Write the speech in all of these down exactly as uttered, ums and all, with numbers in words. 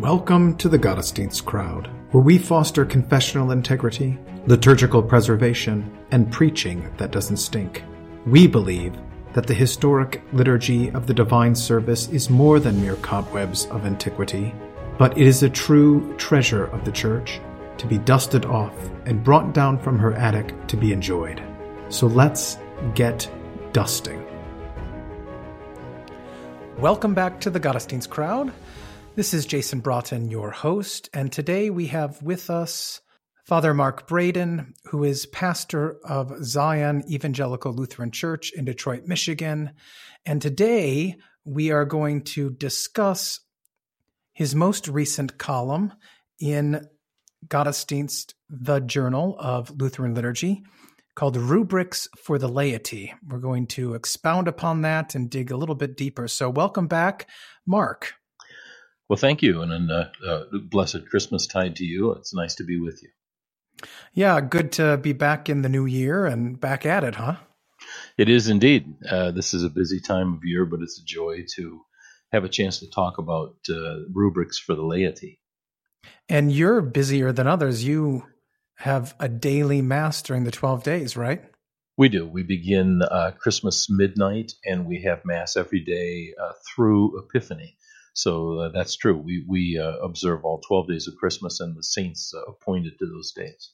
Welcome to the Gottesdienst Crowd, where we foster confessional integrity, liturgical preservation, and preaching that doesn't stink. We believe that the historic liturgy of the divine service is more than mere cobwebs of antiquity, but it is a true treasure of the Church, to be dusted off and brought down from her attic to be enjoyed. So let's get dusting. Welcome back to the Gottesdienst Crowd. This is Jason Broughton, your host, and today we have with us Father Mark Braden, who is pastor of Zion Evangelical Lutheran Church in Detroit, Michigan. And today we are going to discuss his most recent column in Gottesdienst, the Journal of Lutheran Liturgy, called Rubrics for the Laity. We're going to expound upon that and dig a little bit deeper. So welcome back, Mark. Well, thank you, and a uh, uh, blessed Christmas tide to you. It's nice to be with you. Yeah, good to be back in the new year and back at it, huh? It is indeed. Uh, this is a busy time of year, but it's a joy to have a chance to talk about uh, rubrics for the laity. And you're busier than others. You have a daily Mass during the twelve days, right? We do. We begin uh, Christmas midnight, and we have Mass every day uh, through Epiphany. So uh, that's true. We we uh, observe all twelve days of Christmas, and the saints uh, appointed to those days.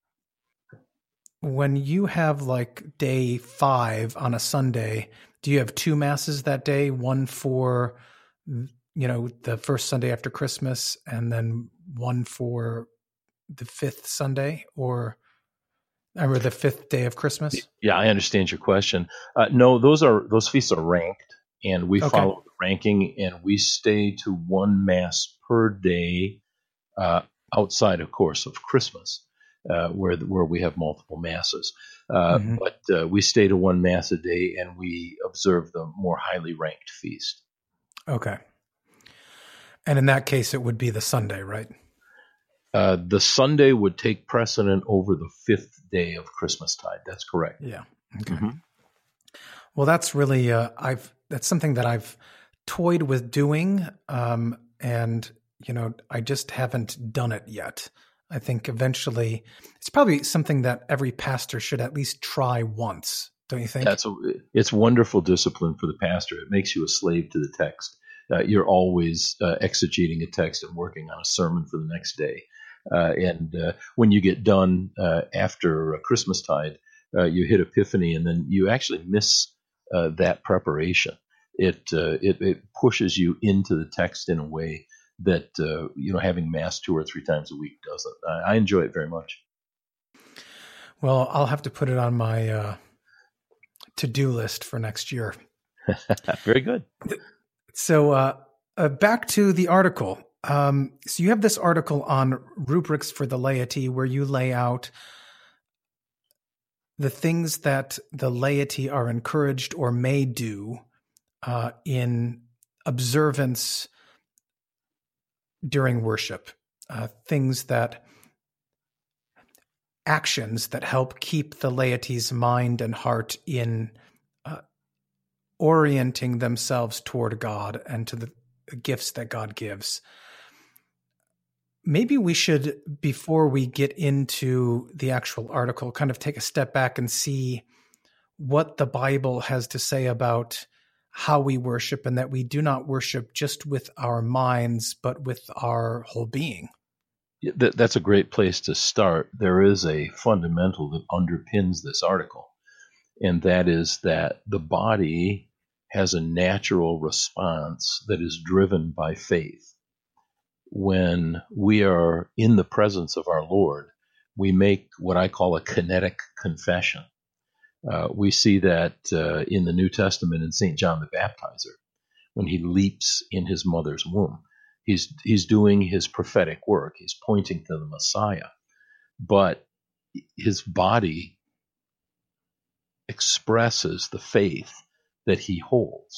When you have like day five on a Sunday, do you have two Masses that day? One for, you know, the first Sunday after Christmas, and then one for the fifth Sunday, or or the fifth day of Christmas? Yeah, I understand your question. Uh, no, those are those feasts are ranked. And we okay. follow the ranking, and we stay to one Mass per day, uh, outside, of course, of Christmas, uh, where where we have multiple Masses. Uh, mm-hmm. But uh, we stay to one Mass a day, and we observe the more highly ranked feast. Okay. And in that case, it would be the Sunday, right? Uh, the Sunday would take precedent over the fifth day of Christmastide. That's correct. Yeah. Okay. Mm-hmm. Well, that's really uh, I've that's something that I've toyed with doing, um, and you know, I just haven't done it yet. I think eventually, it's probably something that every pastor should at least try once. Don't you think? That's a, it's wonderful discipline for the pastor. It makes you a slave to the text. Uh, you're always uh, exegeting a text and working on a sermon for the next day. Uh, and uh, when you get done uh, after uh, Christmastide, uh, you hit Epiphany, and then you actually miss Uh, that preparation. It, uh, it it pushes you into the text in a way that uh, you know having Mass two or three times a week doesn't. I, I enjoy it very much. Well, I'll have to put it on my uh, to-do list for next year. Very good. So uh, uh, back to the article. Um, so you have this article on rubrics for the laity, where you lay out the things that the laity are encouraged or may do uh, in observance during worship, uh, things that, actions that help keep the laity's mind and heart in uh, orienting themselves toward God and to the gifts that God gives. Maybe we should, before we get into the actual article, kind of take a step back and see what the Bible has to say about how we worship, and that we do not worship just with our minds, but with our whole being. Yeah, that's a great place to start. There is a fundamental that underpins this article, and that is that the body has a natural response that is driven by faith. When we are in the presence of our Lord, we make what I call a kinetic confession. Uh, we see that uh, in the New Testament in Saint John the Baptizer, when he leaps in his mother's womb. He's, he's doing his prophetic work. He's pointing to the Messiah. But his body expresses the faith that he holds.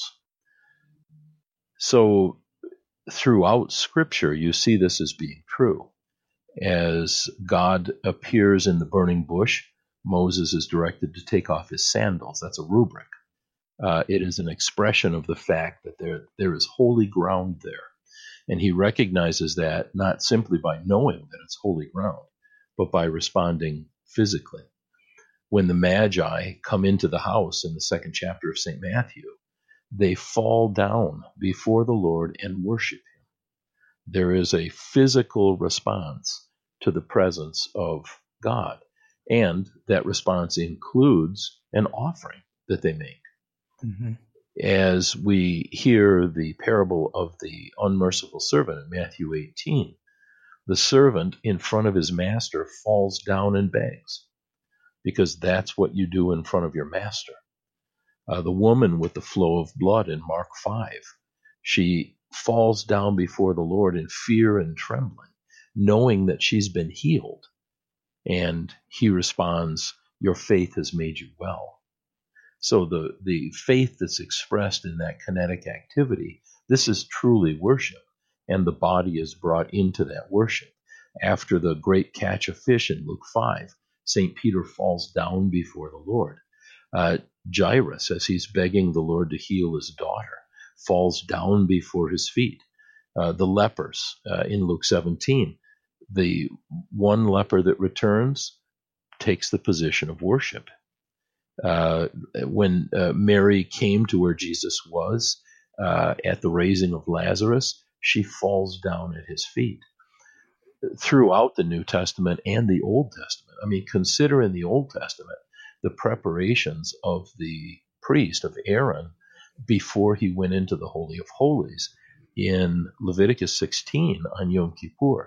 So throughout Scripture, you see this as being true. As God appears in the burning bush, Moses is directed to take off his sandals. That's a rubric. Uh, it is an expression of the fact that there there is holy ground there. And he recognizes that not simply by knowing that it's holy ground, but by responding physically. When the Magi come into the house in the second chapter of Saint Matthew, they fall down before the Lord and worship him. There is a physical response to the presence of God, and that response includes an offering that they make. Mm-hmm. As we hear the parable of the unmerciful servant in Matthew eighteen, the servant in front of his master falls down and begs, because that's what you do in front of your master. Uh, the woman with the flow of blood in Mark five, she falls down before the Lord in fear and trembling, knowing that she's been healed. And he responds, "Your faith has made you well." So the, the faith that's expressed in that kinetic activity, this is truly worship, and the body is brought into that worship. After the great catch of fish in Luke five, Saint Peter falls down before the Lord. Uh, Jairus, as he's begging the Lord to heal his daughter, falls down before his feet. Uh, the lepers uh, in Luke seventeen, the one leper that returns takes the position of worship. Uh, when uh, Mary came to where Jesus was uh, at the raising of Lazarus, she falls down at his feet. Throughout the New Testament and the Old Testament, I mean, consider in the Old Testament the preparations of the priest, of Aaron, before he went into the Holy of Holies. In Leviticus sixteen on Yom Kippur,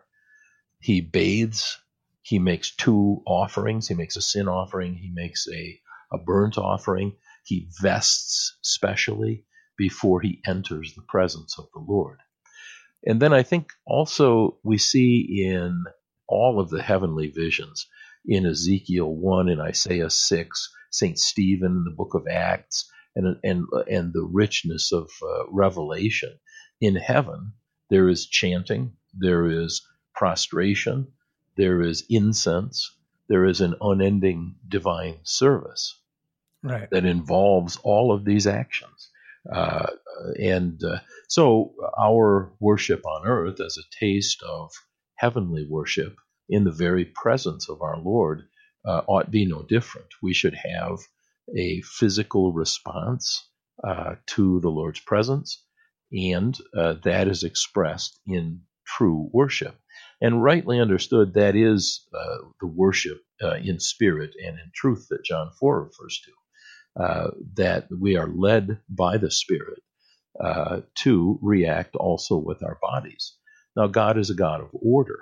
he bathes, he makes two offerings, he makes a sin offering, he makes a a burnt offering. He vests specially before he enters the presence of the Lord. And then I think also we see in all of the heavenly visions, in Ezekiel one, in Isaiah six, Saint Stephen in the book of Acts, and, and, and the richness of uh, Revelation. In heaven, there is chanting, there is prostration, there is incense, there is an unending divine service, right, that involves all of these actions. Uh, and uh, so our worship on earth, as a taste of heavenly worship in the very presence of our Lord, uh, ought be no different. We should have a physical response uh, to the Lord's presence, and uh, that is expressed in true worship. And rightly understood, that is uh, the worship uh, in spirit and in truth that John four refers to, uh, that we are led by the Spirit uh, to react also with our bodies. Now, God is a God of order,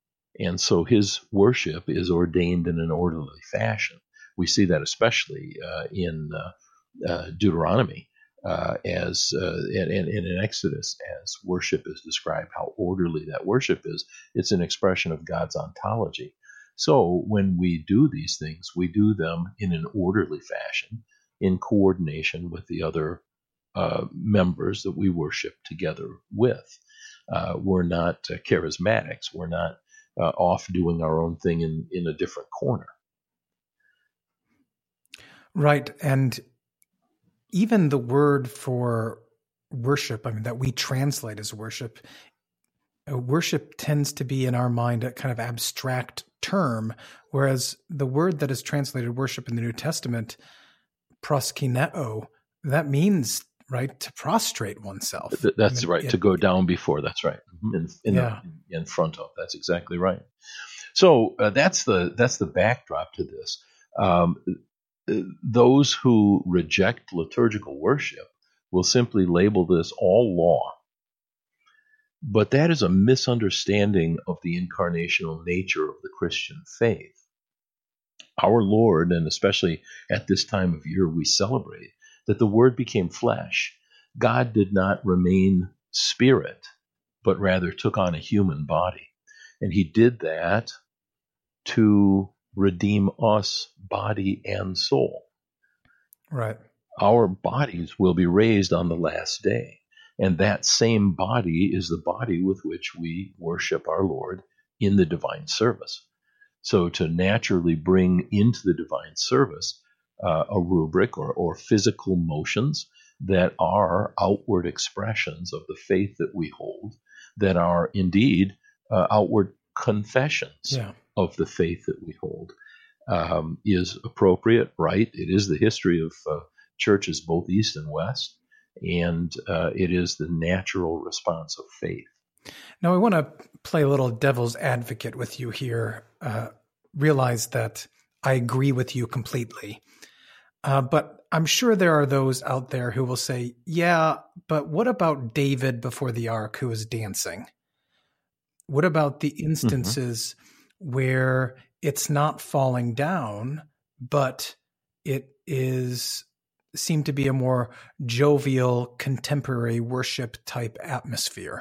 and so his worship is ordained in an orderly fashion. We see that especially uh, in uh, uh, Deuteronomy, uh, as uh, and, and in Exodus, as worship is described, how orderly that worship is. It's an expression of God's ontology. So when we do these things, we do them in an orderly fashion, in coordination with the other uh, members that we worship together with. Uh, we're not uh, charismatics. We're not uh, off doing our own thing in, in a different corner. Right. And even the word for worship, I mean, that we translate as worship, uh, worship tends to be in our mind a kind of abstract term, whereas the word that is translated worship in the New Testament, proskuneo, that means, right, to prostrate oneself. That's I mean, right, it, to go down before. That's right, in, in, yeah. in front of. That's exactly right. So uh, that's the that's the backdrop to this. Um, those who reject liturgical worship will simply label this all law. But that is a misunderstanding of the incarnational nature of the Christian faith. Our Lord, and especially at this time of year we celebrate, that the Word became flesh. God did not remain spirit, but rather took on a human body. And he did that to redeem us, body and soul. Right. Our bodies will be raised on the last day. And that same body is the body with which we worship our Lord in the divine service. So to naturally bring into the divine service uh, a rubric or, or physical motions that are outward expressions of the faith that we hold, that are indeed uh, outward confessions Yeah. of the faith that we hold, um, is appropriate, right? It is the history of uh, churches both East and West, and uh, it is the natural response of faith. Now, I want to play a little devil's advocate with you here. Uh, realize that I agree with you completely. Uh, but I'm sure there are those out there who will say, yeah, but what about David before the ark who was dancing? What about the instances mm-hmm. where it's not falling down, but it is seemed to be a more jovial, contemporary worship type atmosphere?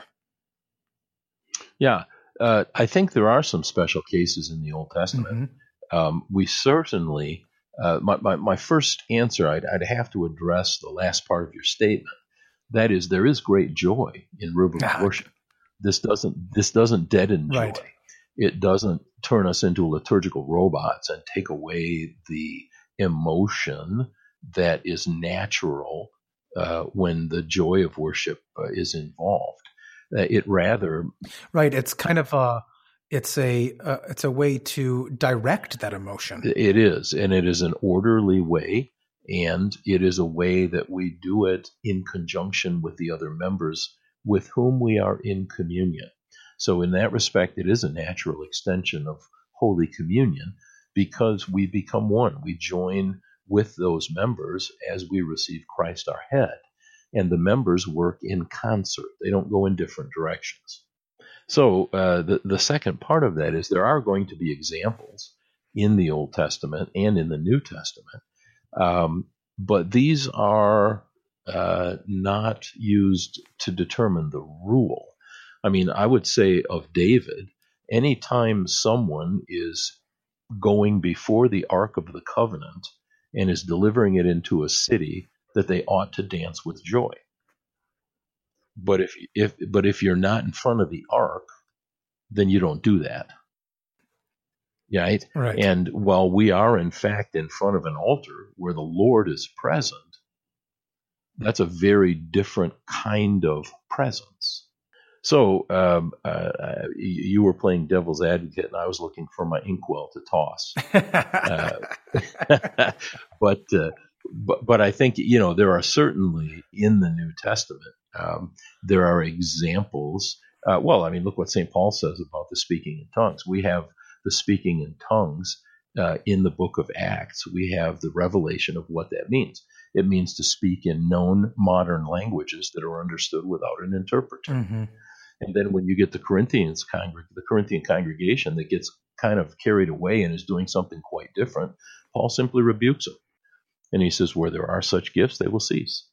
Yeah, uh, I think there are some special cases in the Old Testament. Mm-hmm. Um, we certainly, uh, my, my, my first answer, I'd, I'd have to address the last part of your statement. That is, there is great joy in rubric ah. worship. This doesn't this doesn't deaden joy. Right. It doesn't turn us into liturgical robots and take away the emotion that is natural uh, when the joy of worship uh, is involved. Uh, it rather, right. It's kind of a, it's a, uh, it's a way to direct that emotion. It is, and it is an orderly way, and it is a way that we do it in conjunction with the other members with whom we are in communion. So in that respect, it is a natural extension of Holy Communion because we become one. We join with those members as we receive Christ our head. And the members work in concert. They don't go in different directions. So uh, the, the second part of that is there are going to be examples in the Old Testament and in the New Testament, um, but these are uh, not used to determine the rule. I mean, I would say of David, anytime someone is going before the Ark of the Covenant and is delivering it into a city, that they ought to dance with joy. But if if but if you're not in front of the ark, then you don't do that. Right? Right. And while we are in fact in front of an altar where the Lord is present, that's a very different kind of presence. So um, uh, you were playing devil's advocate, and I was looking for my inkwell to toss. uh, but. Uh, But, but I think, you know, there are certainly in the New Testament, um, there are examples. Uh, well, I mean, look what Saint Paul says about the speaking in tongues. We have the speaking in tongues uh, in the book of Acts. We have the revelation of what that means. It means to speak in known modern languages that are understood without an interpreter. Mm-hmm. And then when you get the Corinthians congreg- the Corinthian congregation that gets kind of carried away and is doing something quite different, Paul simply rebukes them. And he says, where there are such gifts, they will cease.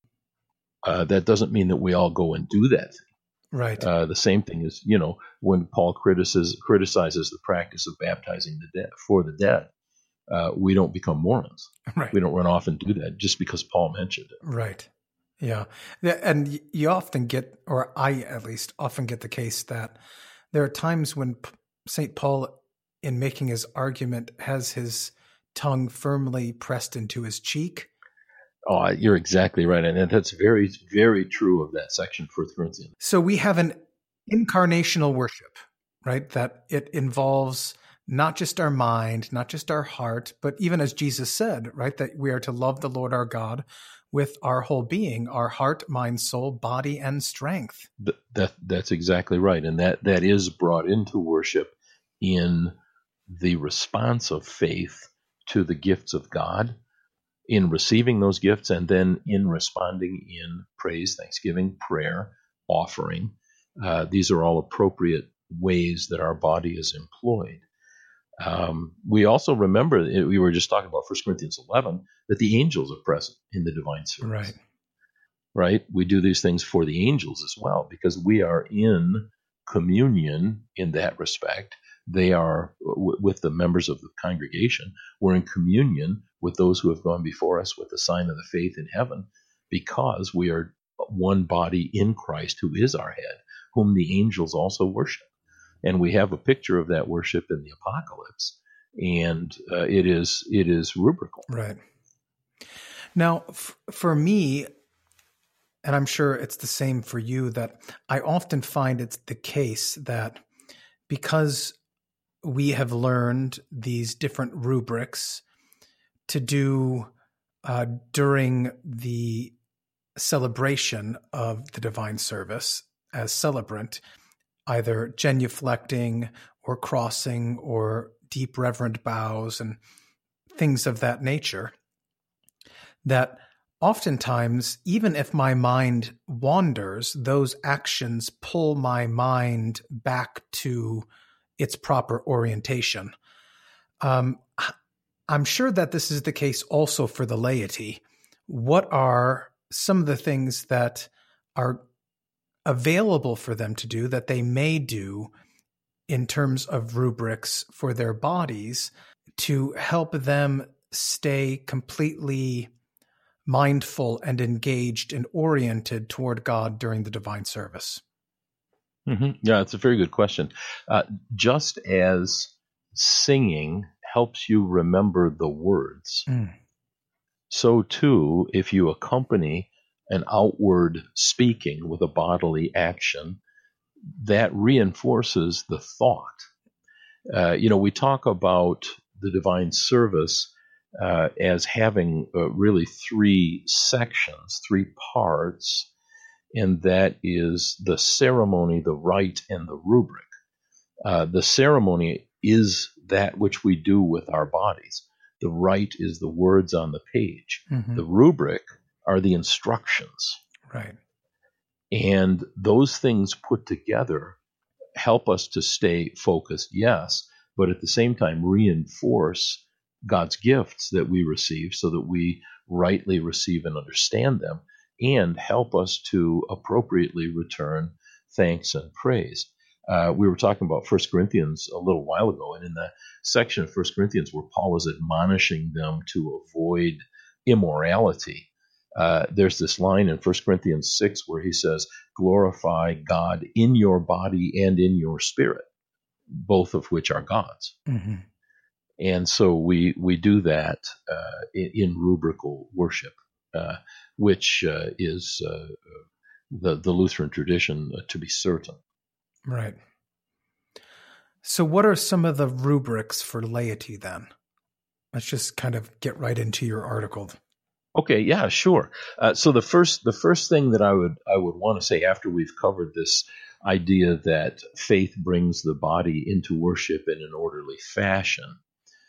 Uh, that doesn't mean that we all go and do that thing. Right. Uh, the same thing is, you know, when Paul criticizes, criticizes the practice of baptizing the dead for the dead, uh, we don't become Mormons. Right. We don't run off and do that just because Paul mentioned it. Right. Yeah. And you often get, or I at least often get the case that there are times when Saint Paul, in making his argument, has his tongue firmly pressed into his cheek. Oh, you're exactly right. And that's very, very true of that section, First Corinthians. So we have an incarnational worship, right? That it involves not just our mind, not just our heart, but even as Jesus said, right? That we are to love the Lord our God with our whole being, our heart, mind, soul, body, and strength. That, that That's exactly right. And that, that is brought into worship in the response of faith to the gifts of God, in receiving those gifts, and then in responding in praise, thanksgiving, prayer, offering. Uh, these are all appropriate ways that our body is employed. Um, we also remember, we were just talking about First Corinthians eleven, that the angels are present in the divine service. Right. Right? We do these things for the angels as well, because we are in communion in that respect. They are w- with the members of the congregation. We're in communion with those who have gone before us with the sign of the faith in heaven, because we are one body in Christ, who is our head, whom the angels also worship. And we have a picture of that worship in the Apocalypse, and uh, it is it is rubrical. Right. Now, f- for me, and I'm sure it's the same for you, that I often find it's the case that because we have learned these different rubrics to do uh, during the celebration of the divine service as celebrant, either genuflecting or crossing or deep reverent bows and things of that nature, that oftentimes, even if my mind wanders, those actions pull my mind back to its proper orientation. Um, I'm sure that this is the case also for the laity. What are some of the things that are available for them to do that they may do in terms of rubrics for their bodies to help them stay completely mindful and engaged and oriented toward God during the divine service? Mm-hmm. Yeah, it's a very good question. Uh, just as singing helps you remember the words, Mm. so too, if you accompany an outward speaking with a bodily action, that reinforces the thought. Uh, you know, we talk about the divine service uh, as having uh, really three sections, three parts, and that is the ceremony, the rite, and the rubric. Uh, the ceremony is that which we do with our bodies. The rite is the words on the page. Mm-hmm. The rubric are the instructions. Right. And those things put together help us to stay focused, yes, but at the same time reinforce God's gifts that we receive so that we rightly receive and understand them, and help us to appropriately return thanks and praise. Uh, we were talking about First Corinthians a little while ago, and in the section of First Corinthians where Paul was admonishing them to avoid immorality, uh, there's this line in First Corinthians six where he says, glorify God in your body and in your spirit, both of which are God's. Mm-hmm. And so we we do that uh, in, in rubrical worship, uh, which uh, is uh, the, the Lutheran tradition, uh, to be certain. Right. So what are some of the rubrics for laity then? Let's just kind of get right into your article. Okay, yeah, sure. Uh, so the first the first thing that I would I would want to say after we've covered this idea that faith brings the body into worship in an orderly fashion,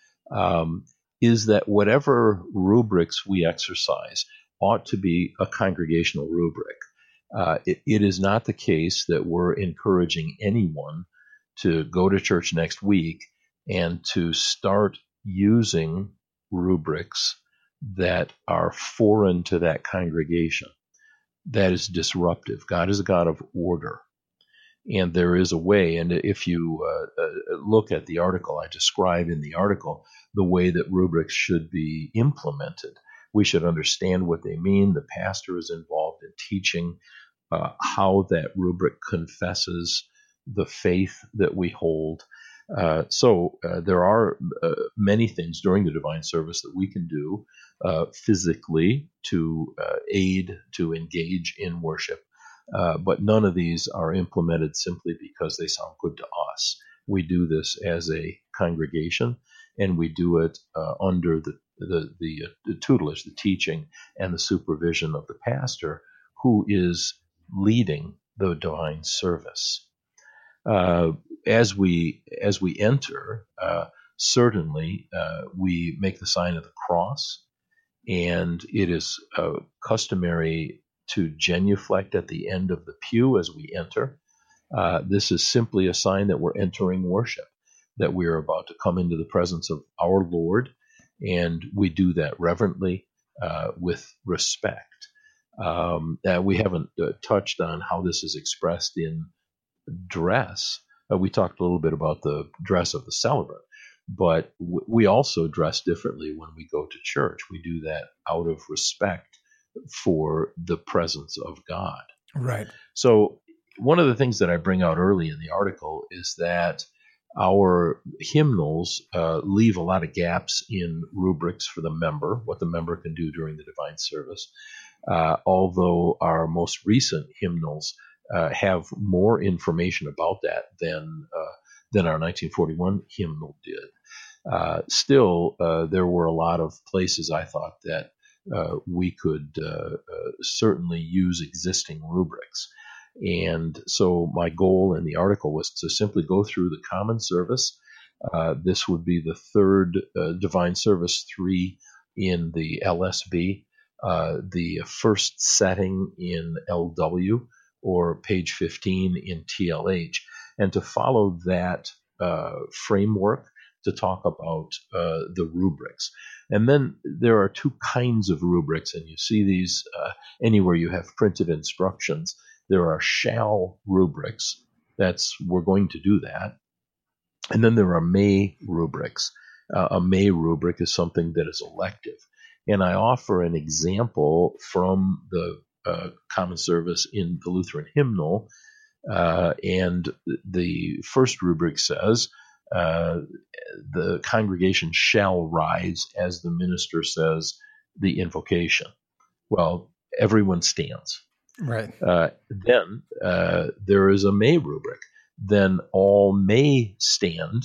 um, is that whatever rubrics we exercise ought to be a congregational rubric. Uh, it, it is not the case that we're encouraging anyone to go to church next week and to start using rubrics that are foreign to that congregation. That is disruptive. God is a God of order, and there is a way. And if you uh, uh, look at the article, I describe in the article the way that rubrics should be implemented. We should understand what they mean. The pastor is involved in teaching uh, how that rubric confesses the faith that we hold. Uh, so uh, there are uh, many things during the divine service that we can do uh, physically to uh, aid, to engage in worship. Uh, but none of these are implemented simply because they sound good to us. We do this as a congregation, and we do it uh, under the the, the, uh, the tutelage, the teaching, and the supervision of the pastor, who is leading the divine service. Uh, as we as we enter, uh, certainly uh, we make the sign of the cross, and it is uh, customary to genuflect at the end of the pew as we enter. Uh, this is simply a sign that we're entering worship, that we are about to come into the presence of our Lord, and we do that reverently, uh, with respect. Um, uh, we haven't uh, touched on how this is expressed in dress. Uh, we talked a little bit about the dress of the celebrant, but w- we also dress differently when we go to church. We do that out of respect for the presence of God. Right. So one of the things that I bring out early in the article is that our hymnals uh, leave a lot of gaps in rubrics for the member, what the member can do during the divine service. Uh, although our most recent hymnals uh, have more information about that than uh, than our nineteen forty-one hymnal did. Uh, still, uh, there were a lot of places I thought that uh, we could uh, uh, certainly use existing rubrics. And so my goal in the article was to simply go through the common service. Uh, this would be the third uh, Divine Service three in the L S B, uh, the first setting in L W, or page fifteen in T L H, and to follow that uh, framework to talk about uh, the rubrics. And then there are two kinds of rubrics, and you see these uh, anywhere you have printed instructions. There are shall rubrics. That's, we're going to do that. And then there are may rubrics. Uh, a may rubric is something that is elective. And I offer an example from the uh, common service in the Lutheran hymnal. Uh, and the first rubric says, uh, the congregation shall rise as the minister says the invocation. Well, everyone stands. Right. Uh, then uh, there is a may rubric. Then all may stand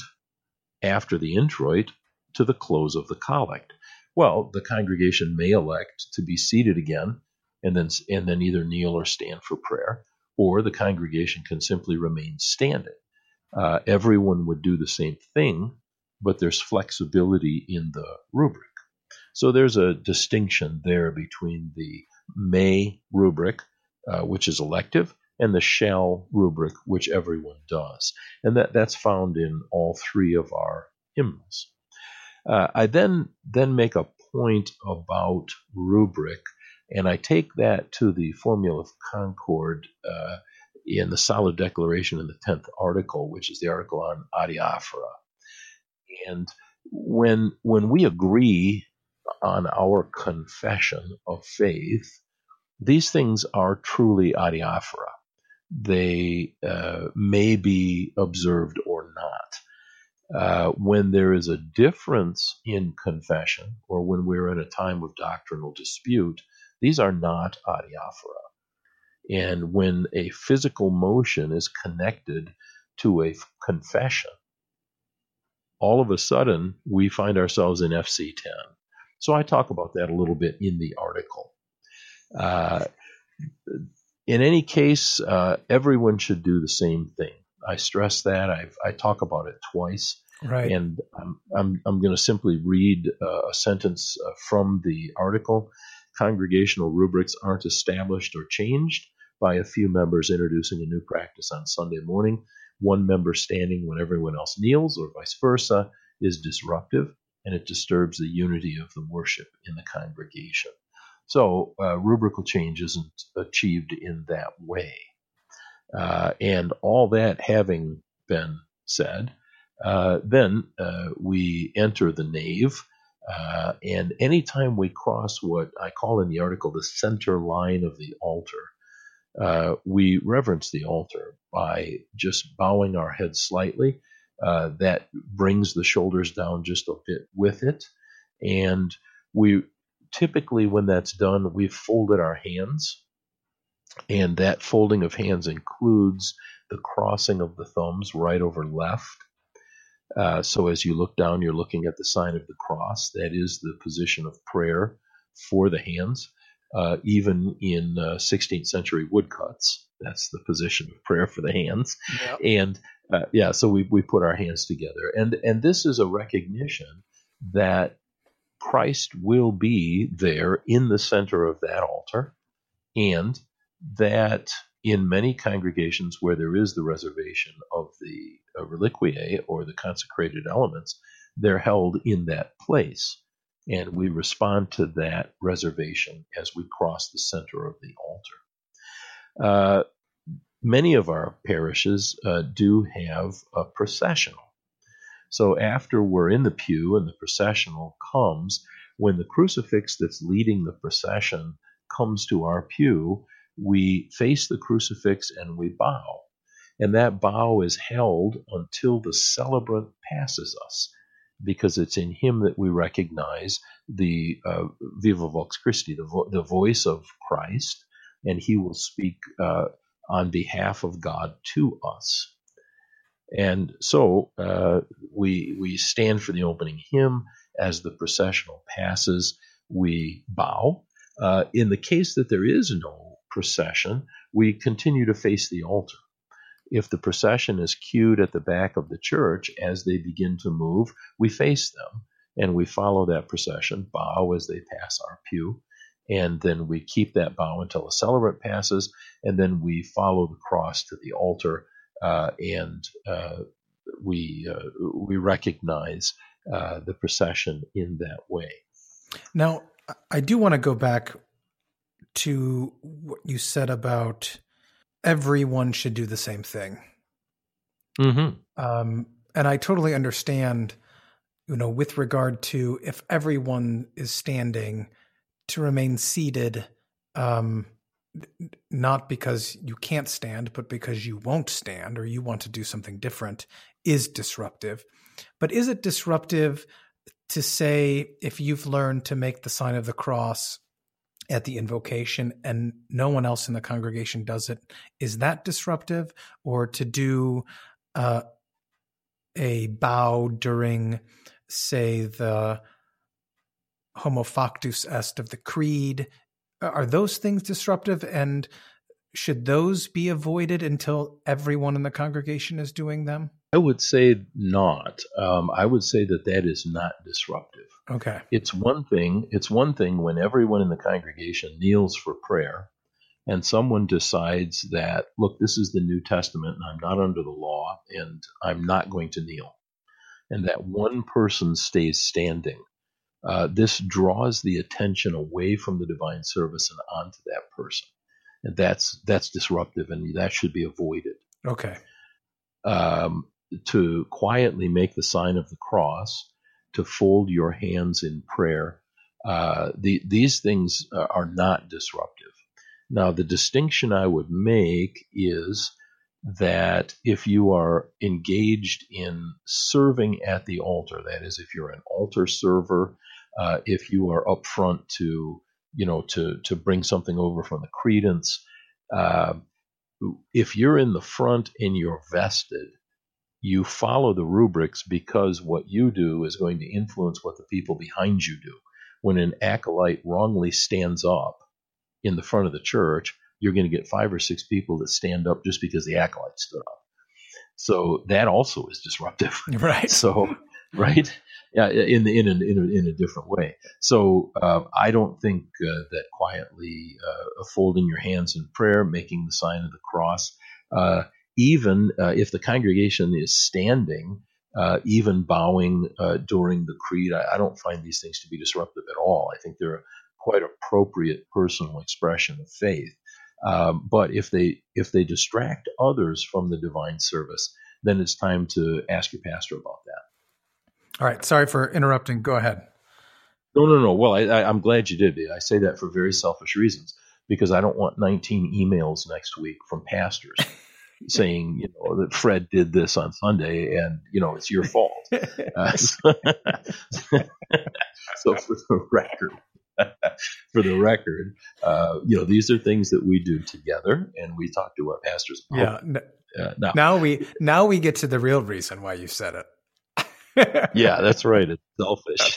after the introit to the close of the collect. Well, the congregation may elect to be seated again and then and then either kneel or stand for prayer, or the congregation can simply remain standing. Uh, everyone would do the same thing, but there's flexibility in the rubric. So there's a distinction there between the may rubric, uh, which is elective, and the shall rubric, which everyone does. And that, that's found in all three of our hymnals. Uh, I then, then make a point about rubric, and I take that to the Formula of Concord uh, in the Solid Declaration in the tenth article, which is the article on adiaphora. And when when we agree on our confession of faith, these things are truly adiaphora. They uh, may be observed or not. Uh, when there is a difference in confession, or when we're in a time of doctrinal dispute, these are not adiaphora. And when a physical motion is connected to a confession, all of a sudden we find ourselves in F C ten. So I talk about that a little bit in the article. Uh, in any case, uh, everyone should do the same thing. I stress that. I've, I talk about it twice. Right. And I'm, I'm, I'm going to simply read uh, a sentence uh, from the article. Congregational rubrics aren't established or changed by a few members introducing a new practice on Sunday morning. One member standing when everyone else kneels, or vice versa, is disruptive, and it disturbs the unity of the worship in the congregation. So uh, rubrical change isn't achieved in that way. Uh, and all that having been said, uh, then uh, we enter the nave. Uh, and anytime we cross what I call in the article the center line of the altar, uh, we reverence the altar by just bowing our heads slightly. Uh, that brings the shoulders down just a bit with it. And we typically, when that's done, we've folded our hands. And that folding of hands includes the crossing of the thumbs right over left. Uh, so as you look down, you're looking at the sign of the cross. That is the position of prayer for the hands. Uh, even in uh, sixteenth century woodcuts, that's the position of prayer for the hands. Yep. And uh, yeah, so we, we put our hands together. And, and this is a recognition that Christ will be there in the center of that altar, and that in many congregations where there is the reservation of the uh, reliquiae or the consecrated elements, they're held in that place. And we respond to that reservation as we cross the center of the altar. Uh, many of our parishes uh, do have a processional. So after we're in the pew and the processional comes, when the crucifix that's leading the procession comes to our pew, we face the crucifix and we bow. And that bow is held until the celebrant passes us, because it's in him that we recognize the uh, Viva Vox Christi, the, vo- the voice of Christ, and he will speak uh, on behalf of God to us. And so uh, we we stand for the opening hymn. As the processional passes, we bow. Uh, in the case that there is no procession, we continue to face the altar. If the procession is queued at the back of the church, as they begin to move, we face them and we follow that procession, bow as they pass our pew, and then we keep that bow until the celebrant passes, and then we follow the cross to the altar, uh, and uh, we uh, we recognize uh, the procession in that way. Now, I do want to go back to what you said about everyone should do the same thing. Mm-hmm. Um, and I totally understand, you know, with regard to if everyone is standing, to remain seated, um, not because you can't stand, but because you won't stand or you want to do something different, is disruptive. But is it disruptive to say, if you've learned to make the sign of the cross at the invocation and no one else in the congregation does it, is that disruptive? Or to do uh, a bow during, say, the Homo Factus Est of the Creed, are those things disruptive? And should those be avoided until everyone in the congregation is doing them? I would say not. Um, I would say that that is not disruptive. Okay. It's one thing. It's one thing when everyone in the congregation kneels for prayer, and someone decides that, look, this is the New Testament, and I'm not under the law, and I'm not going to kneel, and that one person stays standing. Uh, this draws the attention away from the divine service and onto that person, and that's that's disruptive, and that should be avoided. Okay. Um, to quietly make the sign of the cross, to fold your hands in prayer, uh, the, these things are not disruptive. Now, the distinction I would make is that if you are engaged in serving at the altar, that is, if you're an altar server, uh, if you are up front to, you know, to to bring something over from the credence, uh, if you're in the front and you're vested, you follow the rubrics because what you do is going to influence what the people behind you do. When an acolyte wrongly stands up in the front of the church, you're going to get five or six people that stand up just because the acolyte stood up. So that also is disruptive. Right. So, right? Yeah, in in a, in a, in a different way. So uh, I don't think uh, that quietly uh, folding your hands in prayer, making the sign of the cross, uh, even uh, if the congregation is standing, uh, even bowing uh, during the creed, I, I don't find these things to be disruptive at all. I think they're a quite appropriate personal expression of faith. Um, but if they if they distract others from the divine service, then it's time to ask your pastor about that. All right. Sorry for interrupting. Go ahead. No, no, no. Well, I, I, I'm glad you did. I say that for very selfish reasons, because I don't want nineteen emails next week from pastors saying, you know, that Fred did this on Sunday and, you know, it's your fault. Uh, so, so for the record, for the record, uh, you know, these are things that we do together and we talk to our pastors about. Yeah. Uh, now, now we now we get to the real reason why you said it. Yeah, that's right. It's selfish.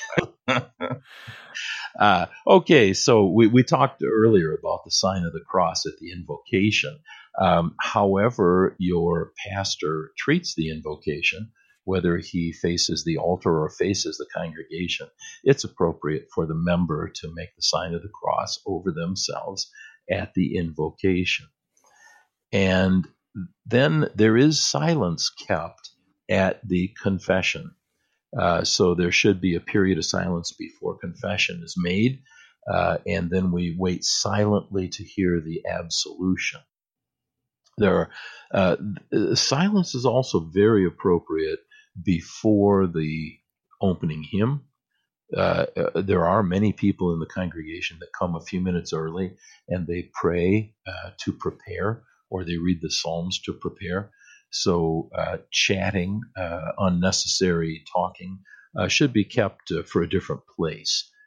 uh, okay, so we, we talked earlier about the sign of the cross at the invocation. Um, however your pastor treats the invocation, whether he faces the altar or faces the congregation, it's appropriate for the member to make the sign of the cross over themselves at the invocation. And then there is silence kept at the confession. Uh, so there should be a period of silence before confession is made, uh, and then we wait silently to hear the absolution. There, are, uh, silence is also very appropriate before the opening hymn. Uh, uh, there are many people in the congregation that come a few minutes early and they pray uh, to prepare, or they read the Psalms to prepare. So uh, chatting, uh, unnecessary talking uh, should be kept uh, for a different place.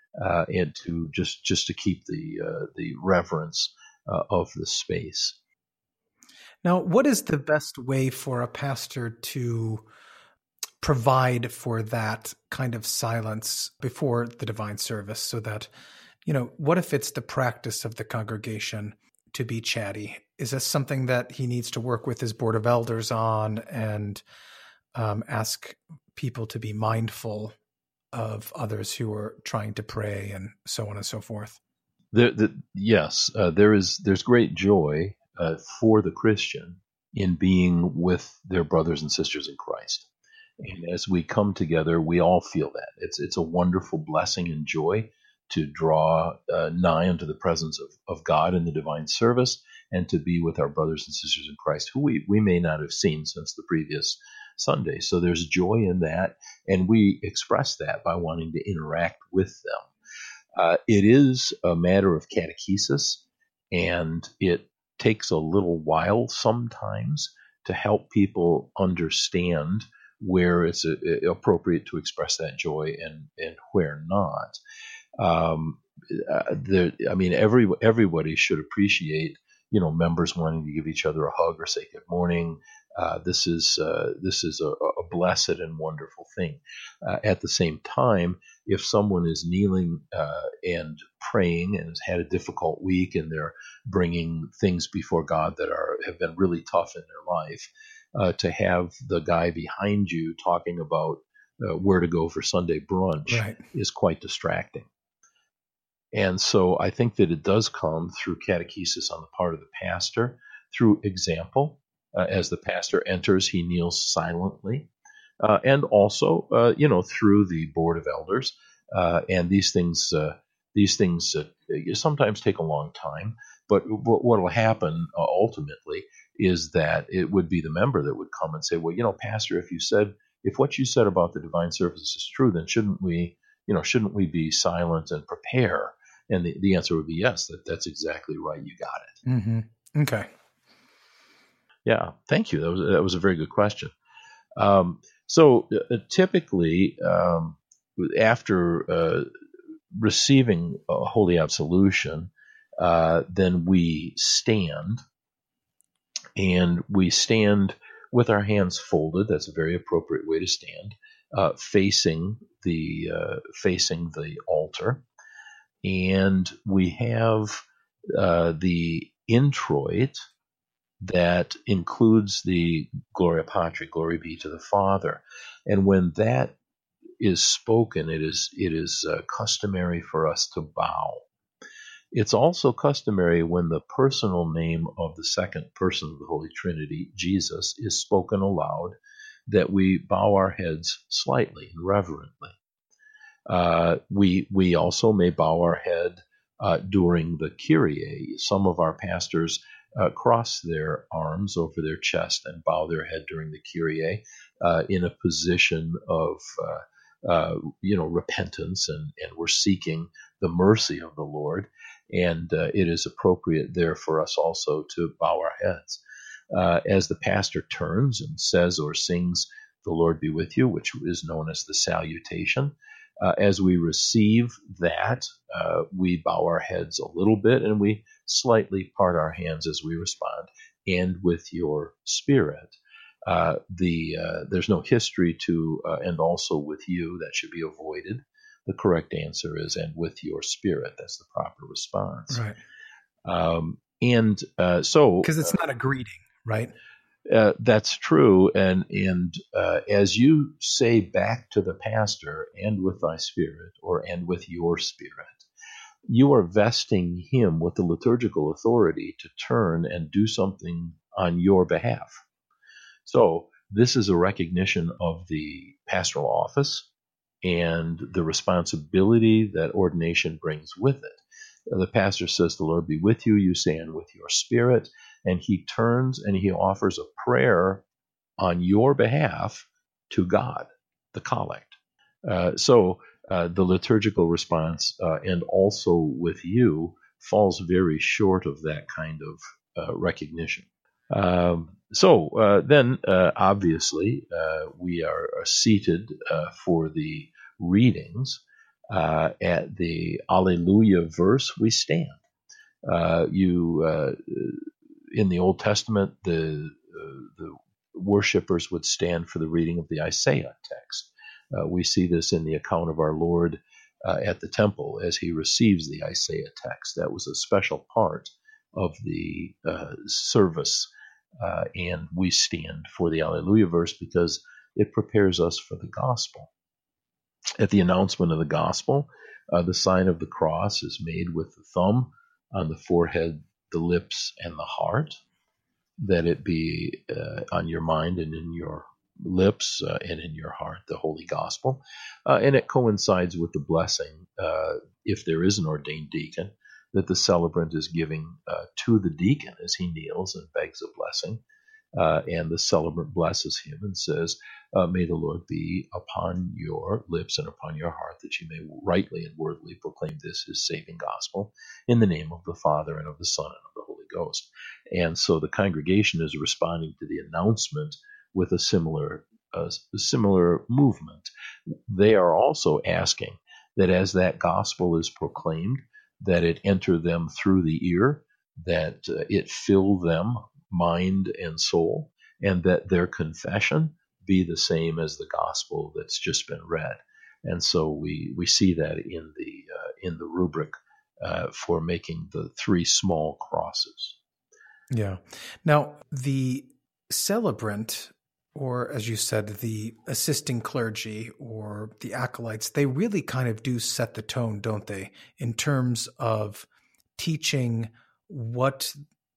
uh, and to just just to keep the uh, the reverence uh, of the space. Now, what is the best way for a pastor to provide for that kind of silence before the divine service, so that, you know, what if it's the practice of the congregation to be chatty? Is this something that he needs to work with his board of elders on and um, ask people to be mindful of others who are trying to pray and so on and so forth? There, the, yes, uh, there is. There's great joy uh, for the Christian in being with their brothers and sisters in Christ, and as we come together, we all feel that it's it's a wonderful blessing and joy to draw uh, nigh unto the presence of, of God in the divine service, and to be with our brothers and sisters in Christ who we, we may not have seen since the previous Sunday. So there's joy in that, and we express that by wanting to interact with them. Uh, it is a matter of catechesis, and it takes a little while sometimes to help people understand where it's a, a, appropriate to express that joy and, and where not. Um, uh, there, I mean, every everybody should appreciate, you know, members wanting to give each other a hug or say good morning. Uh, this is uh, this is a, a blessed and wonderful thing. Uh, at the same time, if someone is kneeling uh, and praying and has had a difficult week, and they're bringing things before God that are have been really tough in their life, uh, to have the guy behind you talking about uh, where to go for Sunday brunch Right. is quite distracting. And so I think that it does come through catechesis on the part of the pastor, through example. Uh, as the pastor enters, he kneels silently, uh, and also, uh, you know, through the board of elders. Uh, and these things, uh, these things uh, sometimes take a long time. But what will happen uh, ultimately is that it would be the member that would come and say, "Well, you know, Pastor, if you said, if what you said about the divine service is true, then shouldn't we, you know, shouldn't we be silent and prepare?" And the, the answer would be yes. That that's exactly right. You got it. Mm-hmm. Okay. Yeah, thank you. That was that was a very good question. Um, so uh, typically, um, after uh, receiving a holy absolution, uh, then we stand, and we stand with our hands folded. That's a very appropriate way to stand, uh, facing the uh, facing the altar, and we have uh, the introit that includes the Gloria Patri, glory be to the Father. And when that is spoken, it is it is uh, customary for us to bow. It's also customary when the personal name of the second person of the Holy Trinity, Jesus, is spoken aloud, that we bow our heads slightly and reverently. Uh, we we also may bow our head uh, during the Kyrie. Some of our pastors uh, cross their arms over their chest and bow their head during the Kyrie uh, in a position of uh, uh, you know repentance, and, and we're seeking the mercy of the Lord. And uh, it is appropriate there for us also to bow our heads. Uh, as the pastor turns and says or sings, "The Lord be with you," which is known as the salutation, Uh, as we receive that, uh, we bow our heads a little bit, and we slightly part our hands as we respond, "And with your spirit." Uh, the uh, there's no history to uh, "and also with you." That should be avoided. The correct answer is "and with your spirit." That's the proper response. Right. Um, and uh, so, because it's not a greeting, right? Uh, that's true, and and uh, as you say back to the pastor, "and with thy spirit," or "and with your spirit," you are vesting him with the liturgical authority to turn and do something on your behalf. So this is a recognition of the pastoral office and the responsibility that ordination brings with it. The pastor says, "The Lord be with you." You say, "and with your spirit." And he turns and he offers a prayer on your behalf to God, the collect. Uh, so uh, the liturgical response, uh, "and also with you," falls very short of that kind of uh, recognition. Um, so uh, then, uh, obviously, uh, we are seated uh, for the readings. Uh, at the Alleluia verse, we stand. Uh, you uh, in the Old Testament, the uh, the worshipers would stand for the reading of the Isaiah text. Uh, we see this in the account of our Lord uh, at the temple as he receives the Isaiah text. That was a special part of the uh, service, uh, and we stand for the Alleluia verse because it prepares us for the gospel. At the announcement of the gospel, uh, the sign of the cross is made with the thumb on the forehead, the lips, and the heart, that it be uh, on your mind and in your lips uh, and in your heart, the holy gospel. Uh, and it coincides with the blessing, uh, if there is an ordained deacon, that the celebrant is giving uh, to the deacon as he kneels and begs a blessing. Uh, and the celebrant blesses him and says, uh, may the Lord be upon your lips and upon your heart, that you may rightly and worthily proclaim this his saving gospel, in the name of the Father and of the Son and of the Holy Ghost. And so the congregation is responding to the announcement with a similar, uh, a similar movement. They are also asking that as that gospel is proclaimed, that it enter them through the ear, that uh, it fill them, mind and soul, and that their confession be the same as the gospel that's just been read. And so we, we see that in the uh, in the rubric uh, for making the three small crosses. Yeah. Now, the celebrant, or as you said, the assisting clergy or the acolytes, they really kind of do set the tone, don't they, in terms of teaching what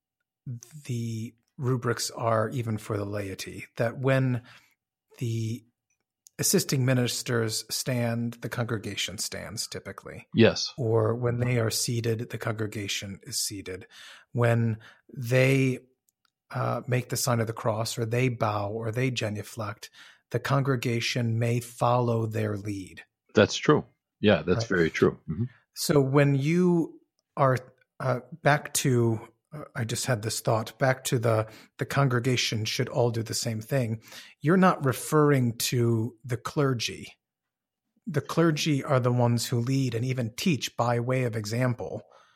the rubrics are even for the laity, that when the assisting ministers stand, the congregation stands typically. Yes. Or when they are seated, the congregation is seated. When they uh, make the sign of the cross, or they bow, or they genuflect, the congregation may follow their lead. That's true. Yeah, that's right. Very true. Mm-hmm. So when you are uh, back to I just had this thought back to the the congregation should all do the same thing. You're not referring to the clergy. The clergy are the ones who lead and even teach by way of example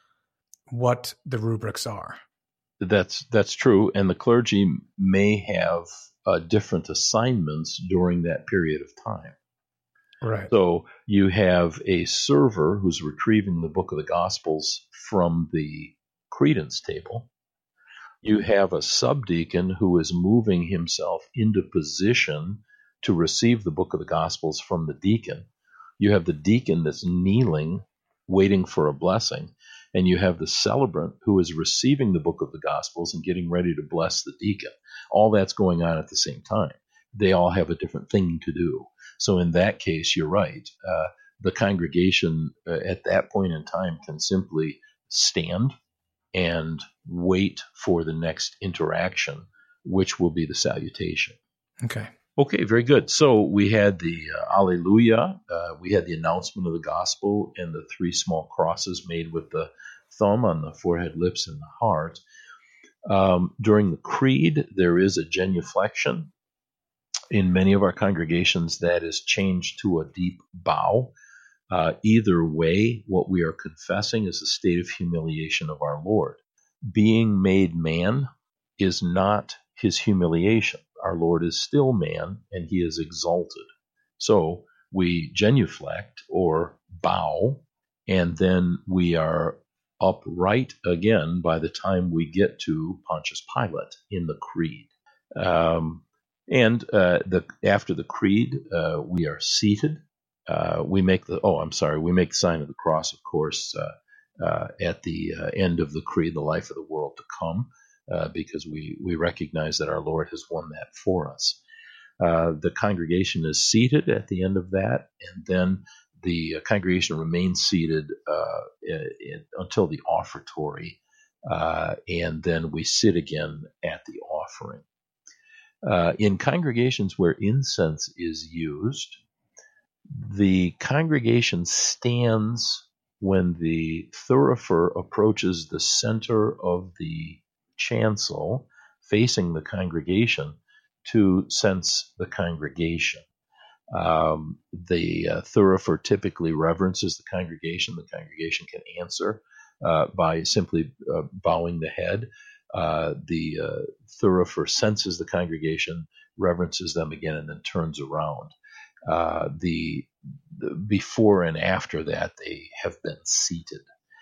what the rubrics are. That's that's true, and the clergy may have uh, different assignments during that period of time. Right. So you have a server who's retrieving the book of the Gospels from the credence table. You have a subdeacon who is moving himself into position to receive the book of the Gospels from the deacon. You have the deacon that's kneeling, waiting for a blessing, and you have the celebrant who is receiving the book of the Gospels and getting ready to bless the deacon. All that's going on at the same time. They all have a different thing to do. So in that case, you're right. Uh, the congregation uh, at that point in time can simply stand and wait for the next interaction, which will be the salutation. Okay. Okay, very good. So we had the uh, Alleluia, uh, we had the announcement of the gospel, and the three small crosses made with the thumb on the forehead, lips, and the heart. Um, during the creed, there is a genuflection. In many of our congregations, that is changed to a deep bow. Uh, either way, what we are confessing is a state of humiliation of our Lord. Being made man is not his humiliation. Our Lord is still man, and he is exalted. So we genuflect or bow, and then we are upright again by the time we get to Pontius Pilate in the creed. Um, and uh, the, after the creed, uh, we are seated. Uh, we make the, oh, I'm sorry, we make the sign of the cross, of course, uh, uh, at the uh, end of the creed, the life of the world to come, uh, because we, we recognize that our Lord has won that for us. Uh, the congregation is seated at the end of that, and then the congregation remains seated uh, in, in, until the offertory, uh, and then we sit again at the offering. Uh, in congregations where incense is used, the congregation stands when the thurifer approaches the center of the chancel, facing the congregation, to cense the congregation. Um, the uh, thurifer typically reverences the congregation. The congregation can answer uh, by simply uh, bowing the head. Uh, the uh, thurifer senses the congregation, reverences them again, and then turns around. Uh, the, the before and after that, they have been seated.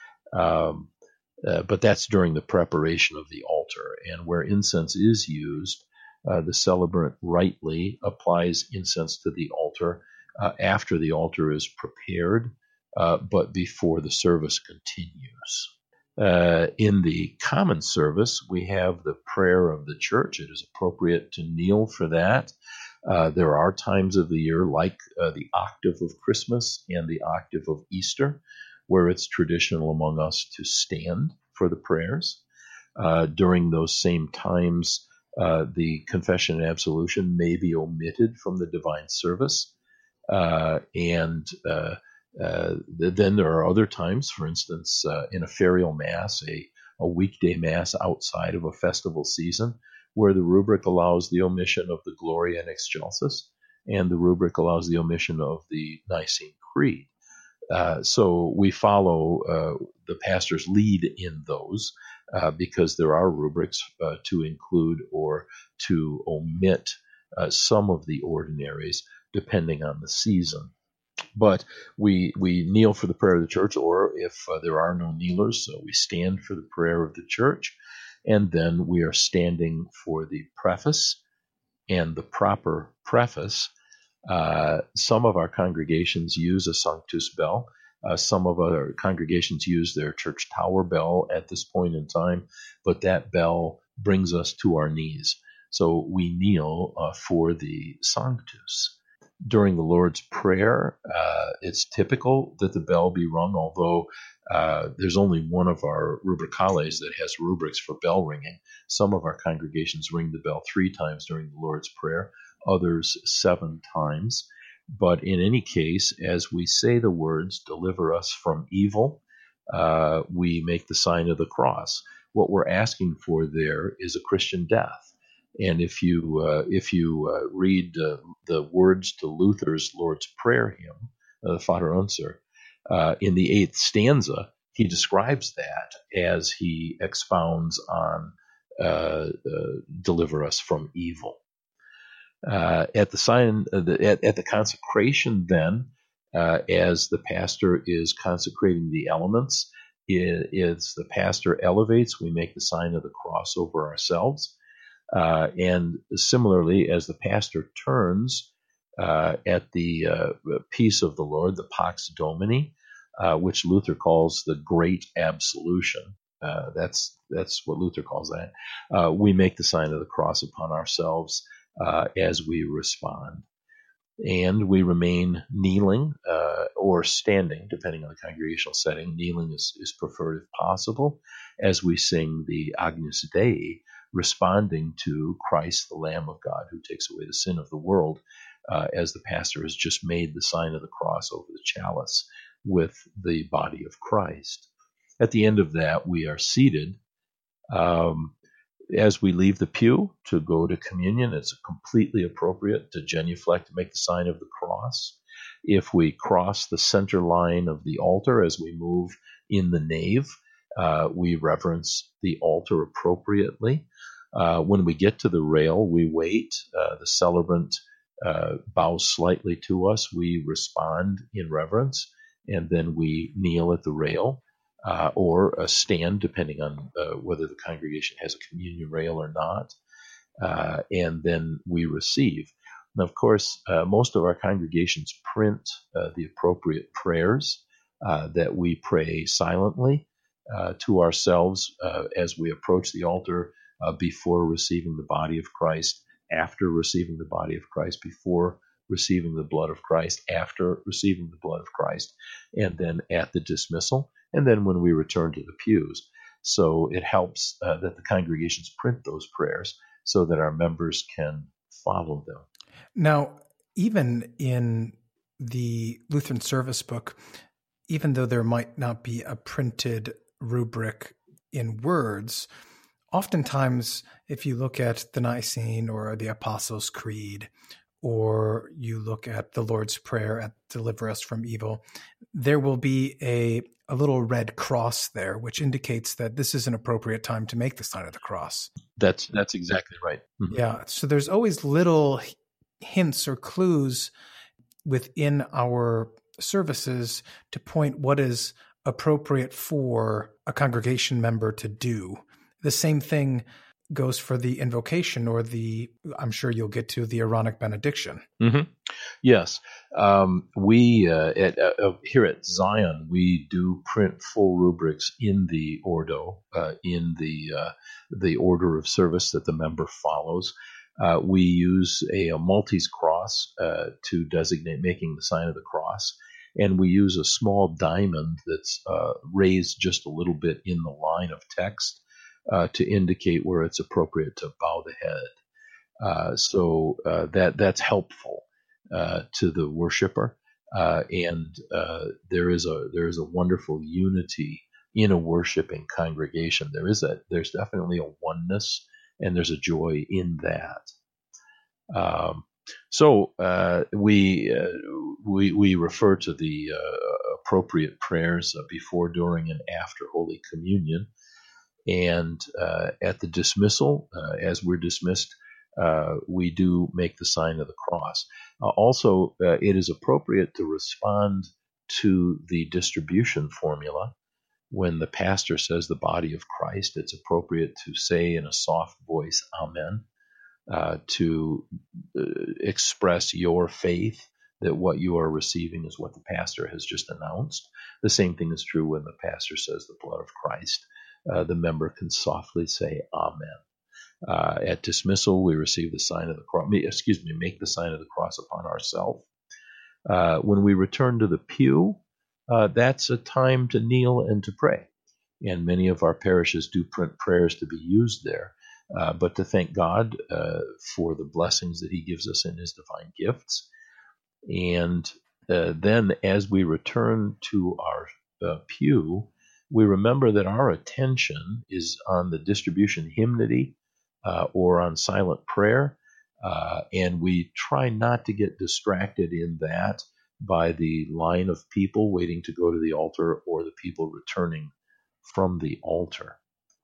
Um, uh, but that's during the preparation of the altar. And where incense is used, uh, the celebrant rightly applies incense to the altar uh, after the altar is prepared, uh, but before the service continues. Uh, in the common service, we have the prayer of the church. It is appropriate to kneel for that. Uh, there are times of the year, like uh, the octave of Christmas and the octave of Easter, where it's traditional among us to stand for the prayers. Uh, during those same times, uh, the confession and absolution may be omitted from the divine service. Uh, and uh, uh, then there are other times, for instance, uh, in a ferial mass, a, a weekday mass outside of a festival season, where the rubric allows the omission of the Gloria in Excelsis, and the rubric allows the omission of the Nicene Creed. Uh, so we follow uh, the pastor's lead in those uh, because there are rubrics uh, to include or to omit uh, some of the ordinaries depending on the season. But we we kneel for the prayer of the church, or if uh, there are no kneelers, so we stand for the prayer of the church, and then we are standing for the preface and the proper preface. Uh, some of our congregations use a Sanctus bell. Uh, some of our congregations use their church tower bell at this point in time, but that bell brings us to our knees. So we kneel uh, for the Sanctus. During the Lord's Prayer, uh, it's typical that the bell be rung, although uh, there's only one of our rubricales that has rubrics for bell ringing. Some of our congregations ring the bell three times during the Lord's Prayer, others seven times. But in any case, as we say the words, deliver us from evil, uh, we make the sign of the cross. What we're asking for there is a Christian death. And if you uh, if you uh, read uh, the words to Luther's Lord's Prayer hymn, uh, the Vater Unser, uh, in the eighth stanza, he describes that as he expounds on uh, uh, deliver us from evil. Uh, at the sign, uh, the, at, at the consecration, then, uh, as the pastor is consecrating the elements, it, as the pastor elevates, we make the sign of the cross over ourselves. Uh, and similarly, as the pastor turns uh, at the uh, peace of the Lord, the Pax Domini, uh, which Luther calls the Great Absolution, uh, that's that's what Luther calls that, uh, we make the sign of the cross upon ourselves uh, as we respond. And we remain kneeling uh, or standing, depending on the congregational setting. Kneeling is, is preferred if possible, as we sing the Agnus Dei, responding to Christ, the Lamb of God, who takes away the sin of the world, uh, as the pastor has just made the sign of the cross over the chalice with the body of Christ. At the end of that, we are seated. Um, as we leave the pew to go to communion, it's completely appropriate to genuflect, to make the sign of the cross. If we cross the center line of the altar as we move in the nave, uh, we reverence the altar appropriately. Uh, when we get to the rail, we wait. Uh, the celebrant uh, bows slightly to us. We respond in reverence, and then we kneel at the rail. Uh, or a stand, depending on uh, whether the congregation has a communion rail or not, uh, and then we receive. And of course, uh, most of our congregations print uh, the appropriate prayers uh, that we pray silently uh, to ourselves uh, as we approach the altar uh, before receiving the body of Christ, after receiving the body of Christ, before receiving the blood of Christ, after receiving the blood of Christ, and then at the dismissal, and then when we return to the pews. So it helps uh, that the congregations print those prayers so that our members can follow them. Now, even in the Lutheran Service Book, even though there might not be a printed rubric in words, oftentimes if you look at the Nicene or the Apostles' Creed, or you look at the Lord's Prayer at deliver us from evil, there will be a, a little red cross there, which indicates that this is an appropriate time to make the sign of the cross. That's that's exactly right. Mm-hmm. Yeah. So there's always little hints or clues within our services to point what is appropriate for a congregation member to do. The same thing goes for the invocation or the, I'm sure you'll get to the Aaronic benediction. Mm-hmm. Yes. Um, we, uh, at, uh, here at Zion, we do print full rubrics in the Ordo, uh, in the, uh, the order of service that the member follows. Uh, we use a, a Maltese cross uh, to designate making the sign of the cross. And we use a small diamond that's uh, raised just a little bit in the line of text Uh, to indicate where it's appropriate to bow the head. Uh, so uh, that that's helpful uh, to the worshiper, uh, and uh, there is a there is a wonderful unity in a worshiping congregation. There is a there's definitely a oneness, and there's a joy in that. Um, so uh, we uh, we we refer to the uh, appropriate prayers uh, before, during, and after Holy Communion. And uh, at the dismissal, uh, as we're dismissed, uh, we do make the sign of the cross. Uh, also, uh, it is appropriate to respond to the distribution formula. When the pastor says the body of Christ, it's appropriate to say in a soft voice, Amen, uh, to uh, express your faith that what you are receiving is what the pastor has just announced. The same thing is true when the pastor says the blood of Christ. Uh, the member can softly say Amen. Uh, at dismissal, we receive the sign of the cross. Excuse me, make the sign of the cross upon ourselves. Uh, when we return to the pew, uh, that's a time to kneel and to pray. And many of our parishes do print prayers to be used there, uh, but to thank God uh, for the blessings that He gives us in His divine gifts. And uh, then, as we return to our uh, pew, we remember that our attention is on the distribution hymnody uh, or on silent prayer, uh, and we try not to get distracted in that by the line of people waiting to go to the altar or the people returning from the altar.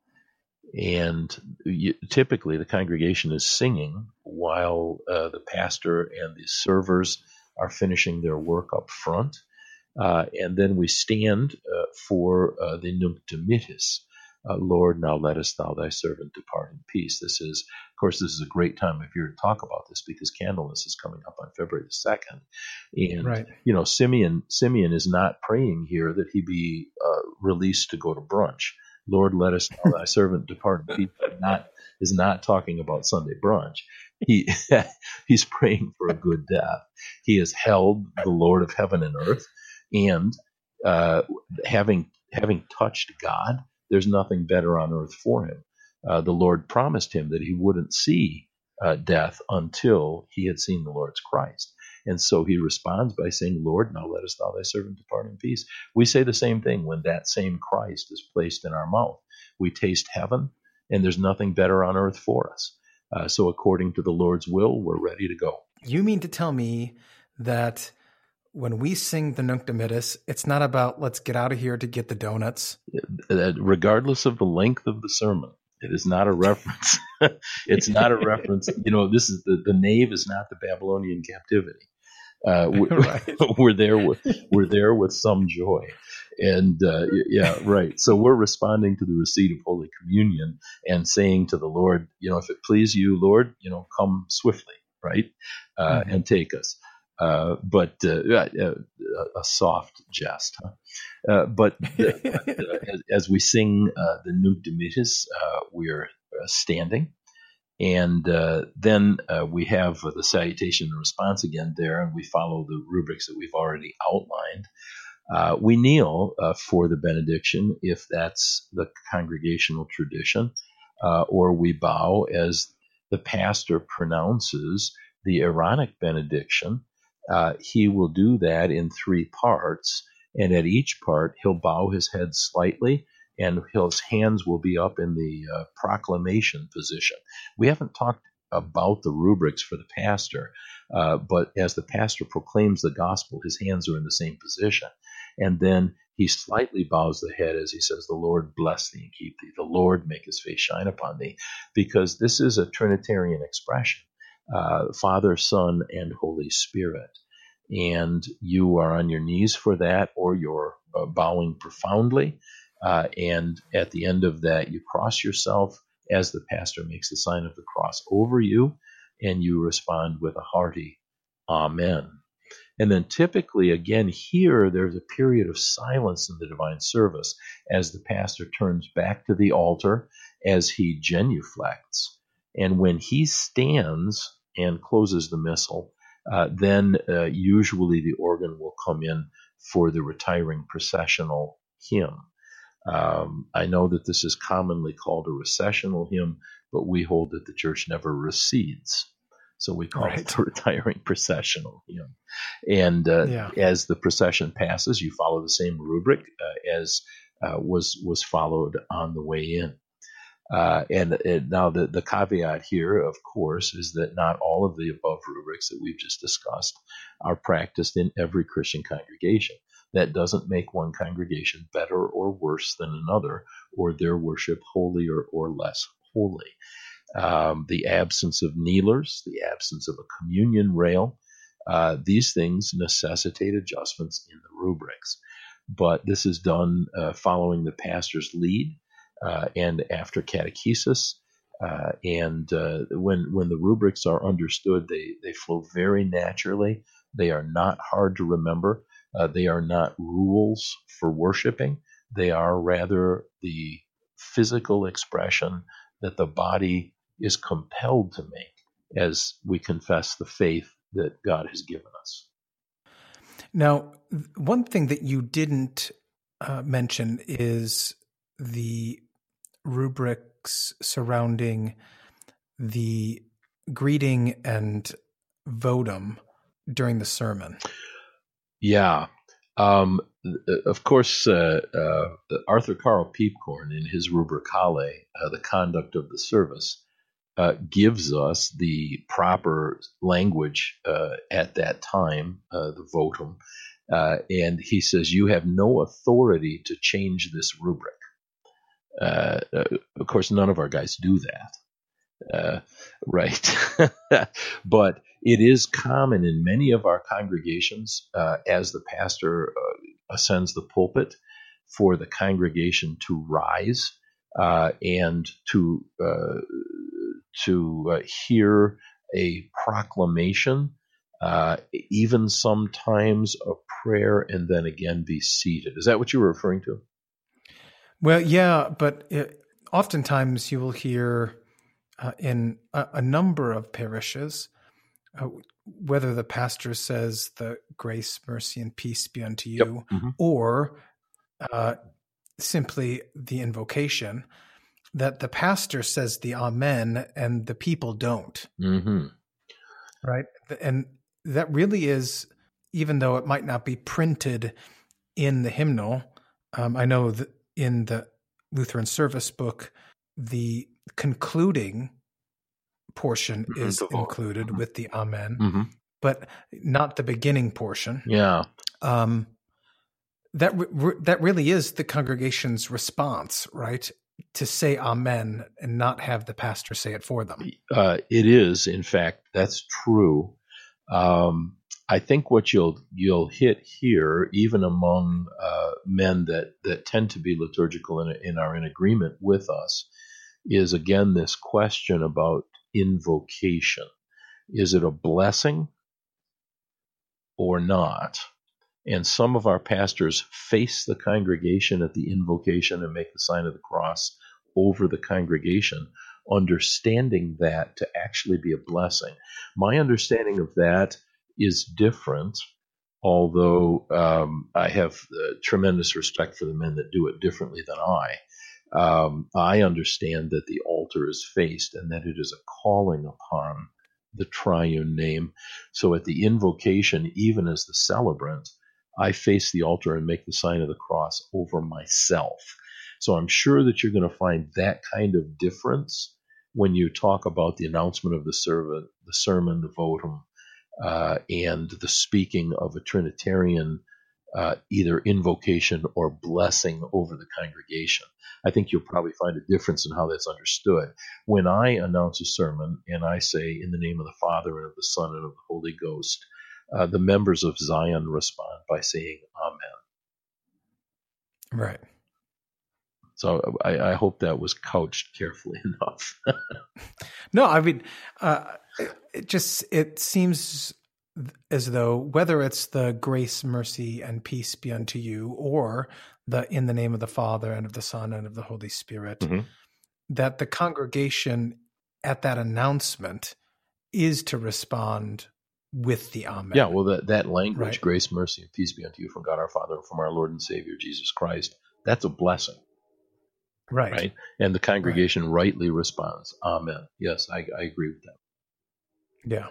And you, typically the congregation is singing while uh, the pastor and the servers are finishing their work up front. Uh, and then we stand uh, for uh, the Nunc Dimittis. Uh, Lord, now lettest thou thy servant depart in peace. This is, of course, this is a great time of year to talk about this because Candlemas is coming up on February the second. And, right. you know, Simeon, Simeon is not praying here that he be uh, released to go to brunch. Lord, lettest thou thy servant depart in peace not, is not talking about Sunday brunch. He He's praying for a good death. He has held the Lord of heaven and earth. And uh, having having touched God, there's nothing better on earth for him. Uh, the Lord promised him that he wouldn't see uh, death until he had seen the Lord's Christ. And so he responds by saying, Lord, now lettest thou thy servant depart in peace. We say the same thing when that same Christ is placed in our mouth. We taste heaven, and there's nothing better on earth for us. Uh, so according to the Lord's will, we're ready to go. You mean to tell me that when we sing the Nunc Dimittis, it's not about let's get out of here to get the donuts? Regardless of the length of the sermon, it is not a reference. It's not a reference. You know, this is the, the nave is not the Babylonian captivity. Uh, we're, right. we're there with we're there with some joy, and uh, yeah, right. So we're responding to the receipt of Holy Communion and saying to the Lord, you know, if it please you, Lord, you know, come swiftly, right, uh, mm-hmm. and take us. Uh, but uh, uh, a soft jest. Huh? Uh, but uh, as, as we sing uh, the Nunc Dimittis, uh, we're uh, standing. And uh, then uh, we have uh, the salutation and response again there, and we follow the rubrics that we've already outlined. Uh, we kneel uh, for the benediction if that's the congregational tradition, uh, or we bow as the pastor pronounces the Aaronic benediction. Uh, he will do that in three parts, and at each part he'll bow his head slightly, and his hands will be up in the uh, proclamation position. We haven't talked about the rubrics for the pastor, uh, but as the pastor proclaims the gospel, his hands are in the same position. And then he slightly bows the head as he says, "The Lord bless thee and keep thee. The Lord make his face shine upon thee," because this is a Trinitarian expression, uh, Father, Son, and Holy Spirit. And you are on your knees for that, or you're uh, bowing profoundly. Uh, and at the end of that, you cross yourself as the pastor makes the sign of the cross over you, and you respond with a hearty Amen. And then typically, again, here, there's a period of silence in the divine service as the pastor turns back to the altar as he genuflects. And when he stands and closes the missal, uh, then uh, usually the organ will come in for the retiring processional hymn. Um, I know that this is commonly called a recessional hymn, but we hold that the church never recedes. So we call Right. it the retiring processional hymn. And uh, Yeah. as the procession passes, you follow the same rubric uh, as uh, was was followed on the way in. Uh, and, and now the, the caveat here, of course, is that not all of the above rubrics that we've just discussed are practiced in every Christian congregation. That doesn't make one congregation better or worse than another, or their worship holier or less holy. Um, the absence of kneelers, the absence of a communion rail, uh, these things necessitate adjustments in the rubrics. But this is done uh, following the pastor's lead uh, and after catechesis. Uh, and uh, when when the rubrics are understood, they, they flow very naturally. They are not hard to remember. Uh, they are not rules for worshiping. They are rather the physical expression that the body is compelled to make as we confess the faith that God has given us. Now, one thing that you didn't uh, mention is the rubrics surrounding the greeting and votum during the sermon. Yeah. Um, of course, uh, uh, Arthur Karl Piepkorn, in his Rubricale, uh, The Conduct of the Service, uh, gives us the proper language uh, at that time, uh, the votum. Uh, and he says, you have no authority to change this rubric. Uh, uh, of course, none of our guys do that. Uh, right. But it is common in many of our congregations, uh, as the pastor uh, ascends the pulpit, for the congregation to rise uh, and to uh, to uh, hear a proclamation, uh, even sometimes a prayer, and then again be seated. Is that what you were referring to? Well, yeah, but it, oftentimes you will hear uh, in a, a number of parishes, uh, whether the pastor says the grace, mercy, and peace be unto you, Yep. Mm-hmm. or uh, simply the invocation, that the pastor says the amen and the people don't. Mm-hmm. Right? And that really is, even though it might not be printed in the hymnal, um, I know that in the Lutheran service book, the concluding portion Mm-hmm. is included mm-hmm. with the amen, mm-hmm. but not the beginning portion. Yeah. Um, that re- that really is the congregation's response, right? To say amen and not have the pastor say it for them. Uh, it is, in fact, that's true. Um, I think what you'll you'll hit here, even among uh, men that, that tend to be liturgical and, and are in agreement with us, is again this question about invocation. Is it a blessing or not? And some of our pastors face the congregation at the invocation and make the sign of the cross over the congregation, understanding that to actually be a blessing. My understanding of that is different, although um, I have uh, tremendous respect for the men that do it differently than I. Um, I understand that the altar is faced and that it is a calling upon the triune name. So at the invocation, even as the celebrant, I face the altar and make the sign of the cross over myself. So I'm sure that you're going to find that kind of difference when you talk about the announcement of the sermon, the sermon, the votum, uh, and the speaking of a Trinitarian uh, either invocation or blessing over the congregation, I think you'll probably find a difference in how that's understood. When I announce a sermon and I say, in the name of the Father and of the Son and of the Holy Ghost, uh, the members of Zion respond by saying Amen. Right. So I, I hope that was couched carefully enough. No, I mean, uh, it just, it seems as though whether it's the grace, mercy, and peace be unto you, or the in the name of the Father and of the Son and of the Holy Spirit, mm-hmm. that the congregation at that announcement is to respond with the Amen. Yeah, well, that, that language, right. grace, mercy, and peace be unto you from God our Father and from our Lord and Savior Jesus Christ, that's a blessing. Right. Right. And the congregation right. rightly responds, Amen. Yes, I, I agree with that. Yeah.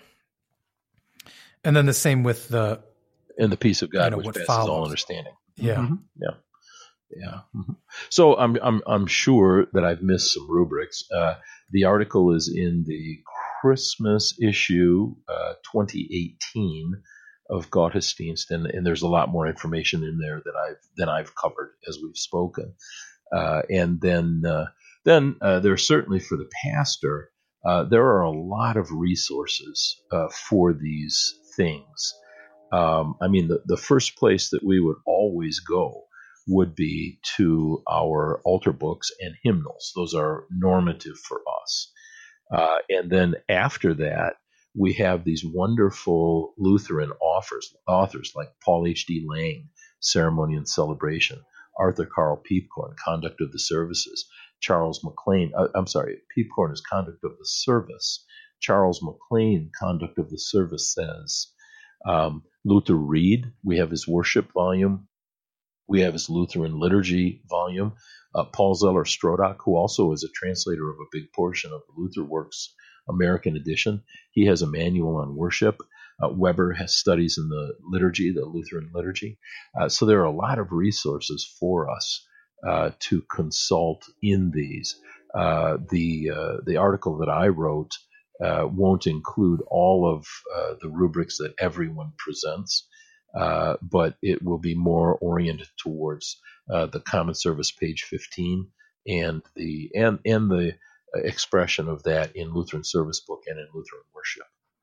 And then the same with the... And the peace of God, you know, which passes follows. all understanding. Yeah. Mm-hmm. Yeah. Yeah. Mm-hmm. So I'm, I'm, I'm sure that I've missed some rubrics. Uh, the article is in the Christmas issue, uh, twenty eighteen of Gottesdienst, and, and there's a lot more information in there that I've, than I've covered as we've spoken. Uh, and then, uh, then uh, there's certainly for the pastor, uh, there are a lot of resources uh, for these things. Um, I mean, the, the first place that we would always go would be to our altar books and hymnals. Those are normative for us. Uh, and then after that, we have these wonderful Lutheran authors, authors like Paul H D Lang, Ceremony and Celebration, Arthur Carl Piepkorn, Conduct of the Services, Charles McLean, uh, I'm sorry, Piepkorn is Conduct of the Service, Charles McLean, Conduct of the Service says, um, Luther Reed, we have his worship volume, we have his Lutheran liturgy volume, uh, Paul Zeller Strodock, who also is a translator of a big portion of the Luther Works American edition, he has a manual on worship. Uh, Weber has studies in the liturgy, the Lutheran liturgy. Uh, so there are a lot of resources for us uh, to consult in these. Uh, the uh, the article that I wrote uh, won't include all of uh, the rubrics that everyone presents, uh, but it will be more oriented towards uh, the Common Service page fifteen and the and and the expression of that in Lutheran Service Book and in Lutheran Worship.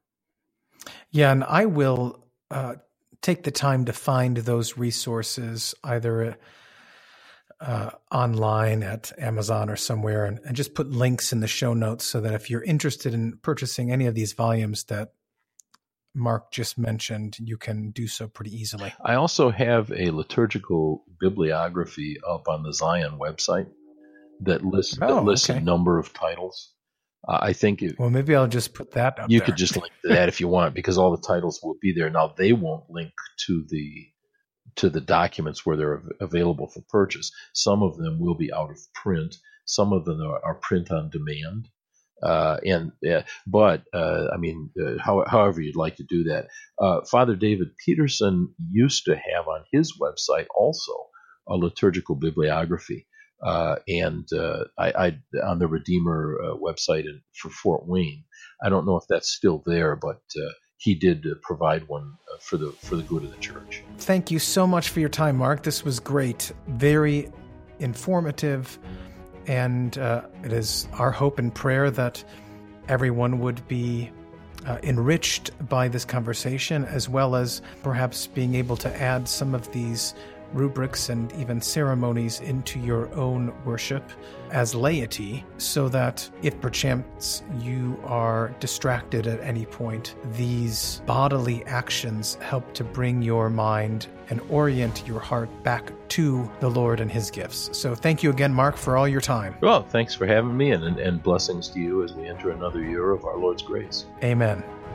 Yeah, and I will uh, take the time to find those resources either uh, online at Amazon or somewhere, and, and just put links in the show notes so that if you're interested in purchasing any of these volumes that Mark just mentioned, you can do so pretty easily. I also have a liturgical bibliography up on the Zion website that lists, oh, that lists okay. a number of titles. Uh, I think it, well, maybe I'll just put that up you there. could just link to that if you want, because all the titles will be there. Now they won't link to the to the documents where they're available for purchase. Some of them will be out of print. Some of them are, are print on demand. Uh, and uh, but uh, I mean, uh, how, however you'd like to do that. Uh, Father David Peterson used to have on his website also a liturgical bibliography. Uh, and uh, I, I on the Redeemer uh, website in, for Fort Wayne. I don't know if that's still there, but uh, he did uh, provide one uh, for the for the good of the church. Thank you so much for your time, Mark. This was great, very informative, and uh, it is our hope and prayer that everyone would be uh, enriched by this conversation, as well as perhaps being able to add some of these rubrics and even ceremonies into your own worship as laity, so that if perchance you are distracted at any point, these bodily actions help to bring your mind and orient your heart back to the Lord and his gifts. So thank you again, Mark, for all your time. Well, thanks for having me, and, and blessings to you as we enter another year of our Lord's grace. Amen.